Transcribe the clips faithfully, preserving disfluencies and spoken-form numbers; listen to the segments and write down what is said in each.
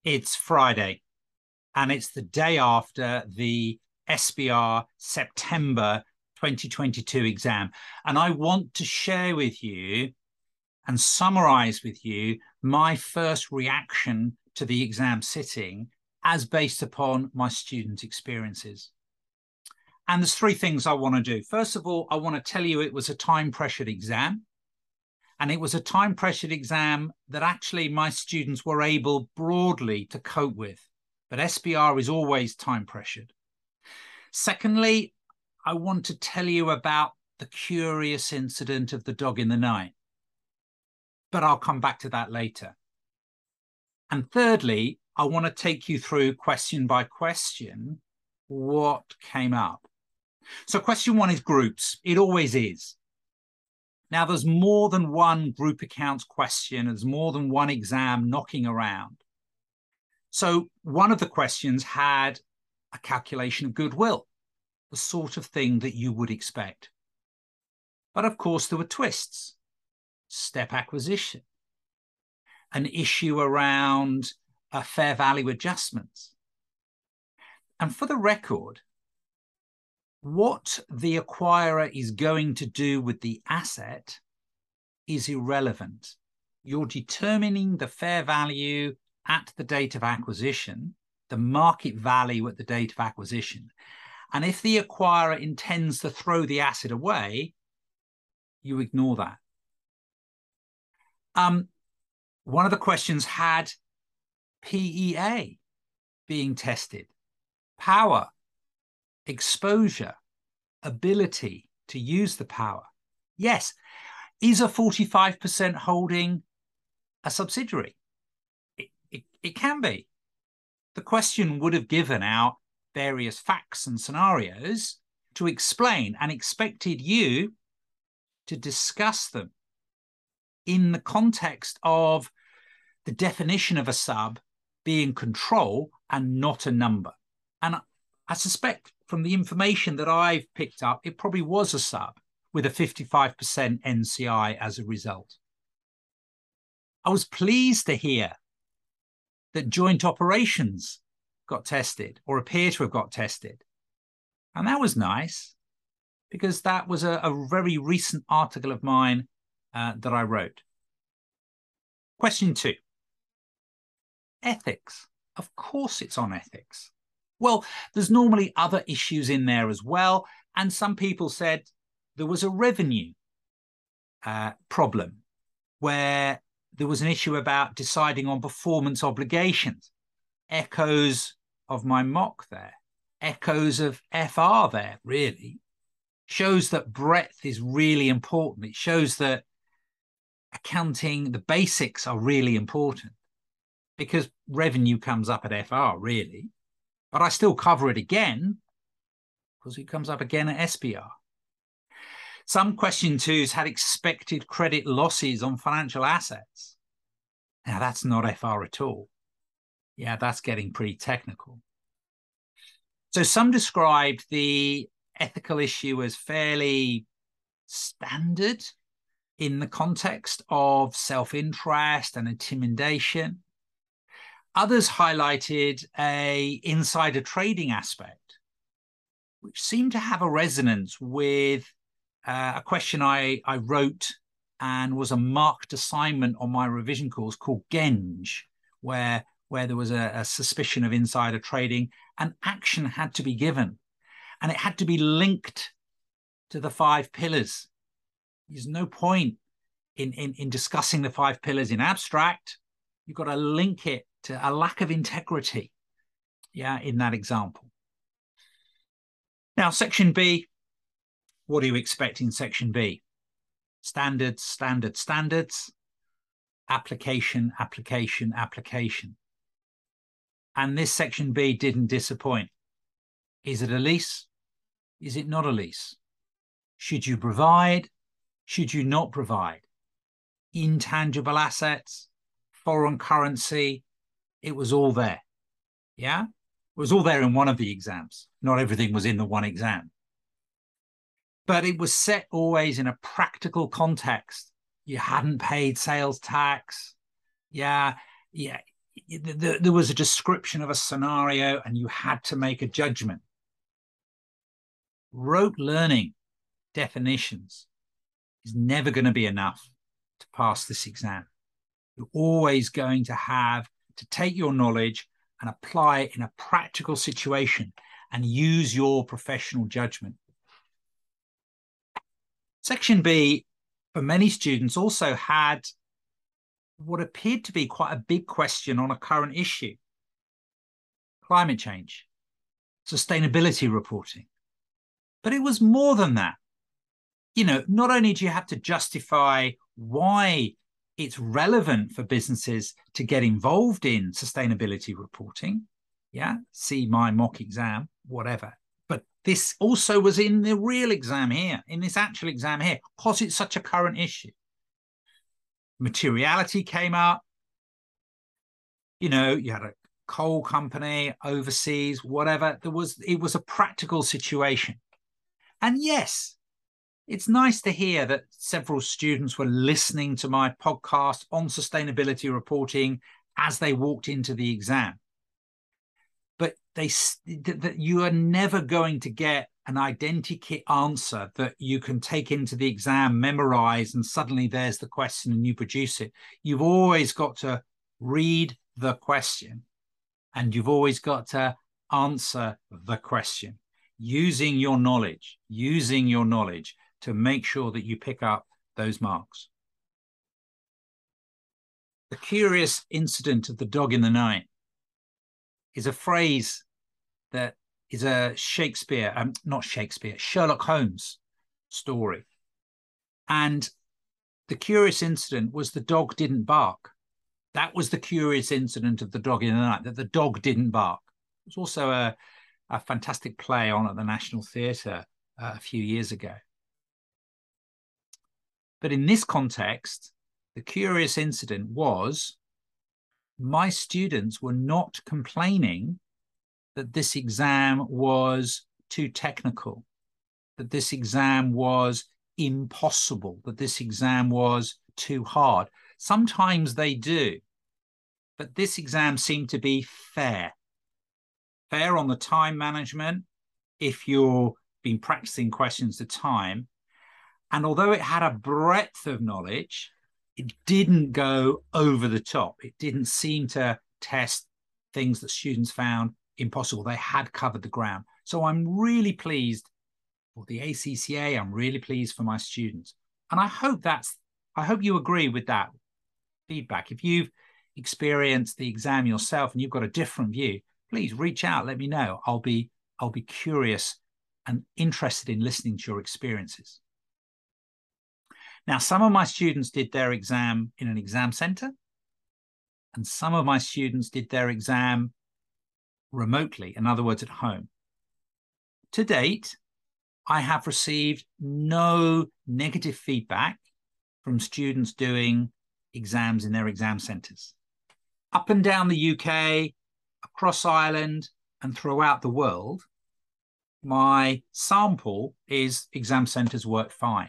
It's Friday, and it's the day after the S B R September twenty twenty-two exam. And I want to share with you and summarize with you my first reaction to the exam sitting as based upon my student experiences. And there's three things I want to do. First of all, I want to tell you it was a time-pressured exam. And it was a time-pressured exam that actually my students were able broadly to cope with. But S B R is always time-pressured. Secondly, I want to tell you about the curious incident of the dog in the night. But I'll come back to that later. And thirdly, I want to take you through question by question what came up. So question one is groups. It always is. Now, there's more than one group accounts question. There's more than one exam knocking around. So one of the questions had a calculation of goodwill, the sort of thing that you would expect. But of course, there were twists. Step acquisition, an issue around a fair value adjustments. And for the record, what the acquirer is going to do with the asset is irrelevant. You're determining the fair value at the date of acquisition, the market value at the date of acquisition. And if the acquirer intends to throw the asset away, you ignore that. Um, one of the questions had P E A being tested, power, exposure, ability to use the power. Yes. Is a forty-five percent holding a subsidiary? It, it, it can be. The question would have given out various facts and scenarios to explain and expected you to discuss them in the context of the definition of a sub being control and not a number. And I suspect from the information that I've picked up, it probably was a sub with a fifty-five percent N C I as a result. I was pleased to hear that joint operations got tested or appear to have got tested. And that was nice because that was a, a very recent article of mine uh, that I wrote. Question two. Ethics. Of course it's on ethics. Well, there's normally other issues in there as well. And some people said there was a revenue uh, problem where there was an issue about deciding on performance obligations. Echoes of my mock there. Echoes of F R there, really. Shows that breadth is really important. It shows that accounting, the basics are really important because revenue comes up at F R, really. But I still cover it again because it comes up again at S B R. Some question twos had expected credit losses on financial assets. Now, that's not F R at all. Yeah, that's getting pretty technical. So some described the ethical issue as fairly standard in the context of self-interest and intimidation. Others highlighted a insider trading aspect, which seemed to have a resonance with uh, a question I, I wrote and was a marked assignment on my revision course called Genge, where, where there was a, a suspicion of insider trading and action had to be given. And it had to be linked to the five pillars. There's no point in, in, in discussing the five pillars in abstract. You've got to link it to a lack of integrity, yeah, in that example. Now, section B, what do you expect in section B? Standards, standards, standards, application, application, application. And this section B didn't disappoint. Is it a lease? Is it not a lease? Should you provide? Should you not provide? Intangible assets, foreign currency, it was all there. Yeah? It was all there in one of the exams. Not everything was in the one exam. But it was set always in a practical context. You hadn't paid sales tax. Yeah, yeah. there was a description of a scenario and you had to make a judgment. Rote learning definitions is never going to be enough to pass this exam. You're always going to have to take your knowledge and apply it in a practical situation and use your professional judgment. Section B, for many students, also had what appeared to be quite a big question on a current issue: climate change, sustainability reporting. But it was more than that. You know, not only do you have to justify why it's relevant for businesses to get involved in sustainability reporting, yeah, see my mock exam, whatever. But this also was in the real exam here, in this actual exam here, because it's such a current issue. Materiality came up. You know, you had a coal company overseas, whatever. There was, it was a practical situation. And yes, it's nice to hear that several students were listening to my podcast on sustainability reporting as they walked into the exam. But they that you are never going to get an identikit answer that you can take into the exam, memorize, and suddenly there's the question and you produce it. You've always got to read the question and you've always got to answer the question using your knowledge, using your knowledge to make sure that you pick up those marks. The curious incident of the dog in the night is a phrase that is a Shakespeare, um, not Shakespeare, Sherlock Holmes story. And the curious incident was the dog didn't bark. That was the curious incident of the dog in the night, that the dog didn't bark. It was also a, a fantastic play on at the National Theatre uh, a few years ago. But in this context, the curious incident was my students were not complaining that this exam was too technical, that this exam was impossible, that this exam was too hard. Sometimes they do, but this exam seemed to be fair. Fair on the time management, if you've been practicing questions to time. And although it had a breadth of knowledge, it didn't go over the top. It didn't seem to test things that students found impossible. They had covered the ground. So I'm really pleased for the A C C A. I'm really pleased for my students. And I hope that's, I hope you agree with that feedback. If you've experienced the exam yourself and you've got a different view, please reach out, let me know. I'll be, I'll be curious and interested in listening to your experiences. Now, some of my students did their exam in an exam center, and some of my students did their exam remotely, in other words, at home. To date, I have received no negative feedback from students doing exams in their exam centers. Up and down the U K, across Ireland, and throughout the world, my sample is exam centers work fine.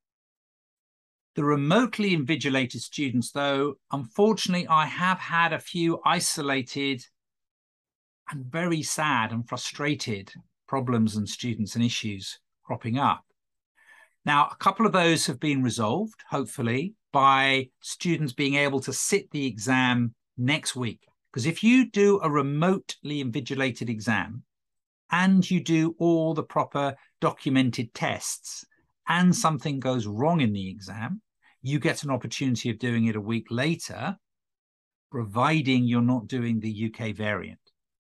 The remotely invigilated students, though, unfortunately, I have had a few isolated and very sad and frustrated problems and students and issues cropping up. Now, a couple of those have been resolved, hopefully, by students being able to sit the exam next week. Because if you do a remotely invigilated exam and you do all the proper documented tests and something goes wrong in the exam, you get an opportunity of doing it a week later, providing you're not doing the U K variant.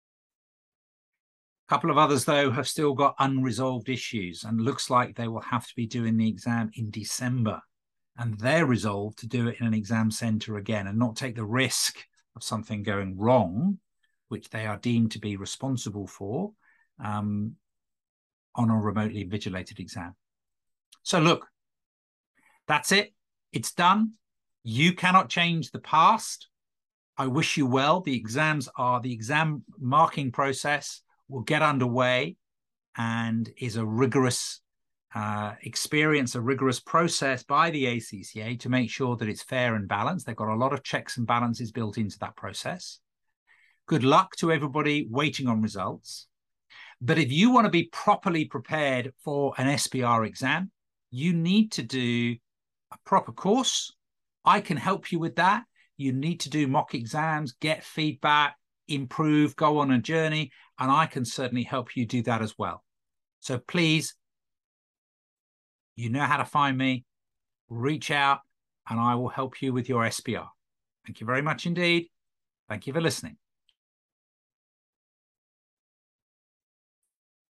A couple of others, though, have still got unresolved issues and looks like they will have to be doing the exam in December. And they're resolved to do it in an exam centre again and not take the risk of something going wrong, which they are deemed to be responsible for, um, on a remotely invigilated exam. So look, that's it. It's done. You cannot change the past. I wish you well. The exams are, the exam marking process will get underway and is a rigorous uh, experience, a rigorous process by the A C C A to make sure that it's fair and balanced. They've got a lot of checks and balances built into that process. Good luck to everybody waiting on results. But if you want to be properly prepared for an S B R exam, you need to do a proper course. I can help you with that. You need to do mock exams, get feedback, improve, go on a journey, and I can certainly help you do that as well. So please, you know how to find me, reach out, and I will help you with your S B R. Thank you very much indeed. Thank you for listening.